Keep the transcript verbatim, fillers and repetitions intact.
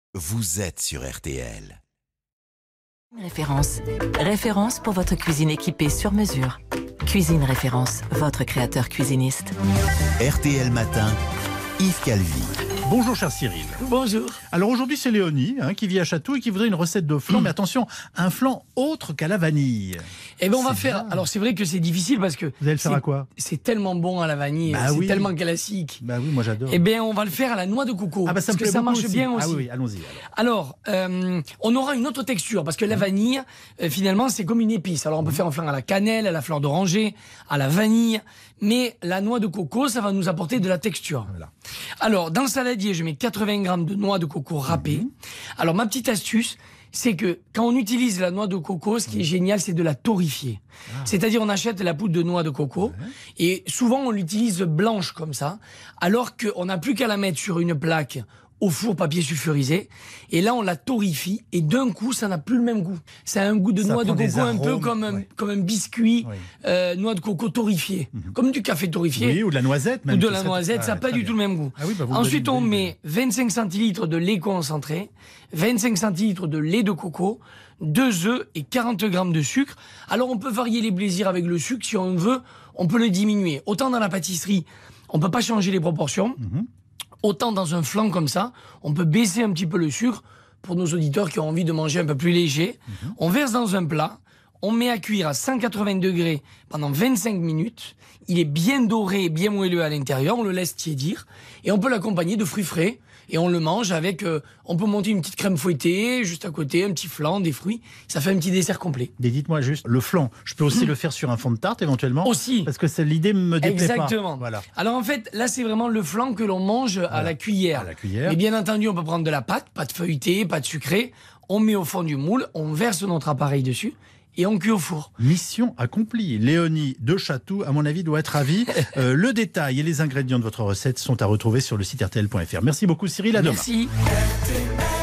Vous êtes sur R T L. Référence. Référence pour votre cuisine équipée sur mesure. Cuisine Référence, votre créateur cuisiniste. R T L Matin, Yves Calvi. Bonjour cher Cyril. Bonjour. Alors aujourd'hui c'est Léonie hein, qui vit à Chatou et qui voudrait une recette de flan, mmh. mais attention, un flan autre qu'à la vanille. Eh bien on va faire, bien. Alors c'est vrai que c'est difficile parce que... Vous allez le faire à quoi? C'est tellement bon à la vanille, bah c'est oui. tellement classique. Bah oui, moi j'adore. Eh bien on va le faire à la noix de coco, ah bah, ça parce me que plaît ça marche aussi. bien aussi. Ah oui, oui allons-y. Alors, alors euh, on aura une autre texture parce que la vanille, euh, finalement c'est comme une épice. Alors on peut mmh. faire un flan à la cannelle, à la fleur d'oranger, à la vanille, mais la noix de coco ça va nous apporter de la texture. Voilà. Alors dans le saladier je mets quatre-vingts grammes de noix de coco râpée. Mmh. Alors ma petite astuce, c'est que quand on utilise la noix de coco, ce qui mmh. est génial, c'est de la torréfier. Ah. C'est-à-dire on achète la poudre de noix de coco ouais. et souvent on l'utilise blanche comme ça, alors qu'on n'a plus qu'à la mettre sur une plaque au four papier sulfurisé, et là on la torréfie, et d'un coup ça n'a plus le même goût. Ça a un goût de ça noix de coco un peu comme un, ouais. comme un biscuit, oui. euh, noix de coco torréfié, mmh. comme du café torréfié. Oui, ou de la noisette même. Ou de la noisette, ah, ça n'a pas du bien. tout le même goût. Ah oui, bah Ensuite on met vingt-cinq centilitres de lait concentré, vingt-cinq centilitres de lait de coco, deux œufs et quarante grammes de sucre. Alors on peut varier les plaisirs avec le sucre, si on veut, on peut le diminuer. Autant dans la pâtisserie, on peut pas changer les proportions. Mmh. Autant dans un flan comme ça, on peut baisser un petit peu le sucre pour nos auditeurs qui ont envie de manger un peu plus léger. Mmh. On verse dans un plat, on met à cuire à cent quatre-vingts degrés pendant vingt-cinq minutes. Il est bien doré, bien moelleux à l'intérieur, on le laisse tiédir et on peut l'accompagner de fruits frais. Et on le mange avec, euh, on peut monter une petite crème fouettée, juste à côté, un petit flan, des fruits. Ça fait un petit dessert complet. Et dites-moi juste, le flan, je peux aussi mmh. le faire sur un fond de tarte éventuellement? Aussi. Parce que c'est, l'idée me déplaît pas. Exactement. Voilà. Alors en fait, là c'est vraiment le flan que l'on mange voilà. à la cuillère. À la cuillère. Mais bien entendu, on peut prendre de la pâte, pâte feuilletée, pâte sucrée. On met au fond du moule, on verse notre appareil dessus. Et on cuit au four. Mission accomplie. Léonie de Chatou, à mon avis, doit être ravie. euh, le détail et les ingrédients de votre recette sont à retrouver sur le site R T L point F R. Merci beaucoup Cyril, à demain. Merci.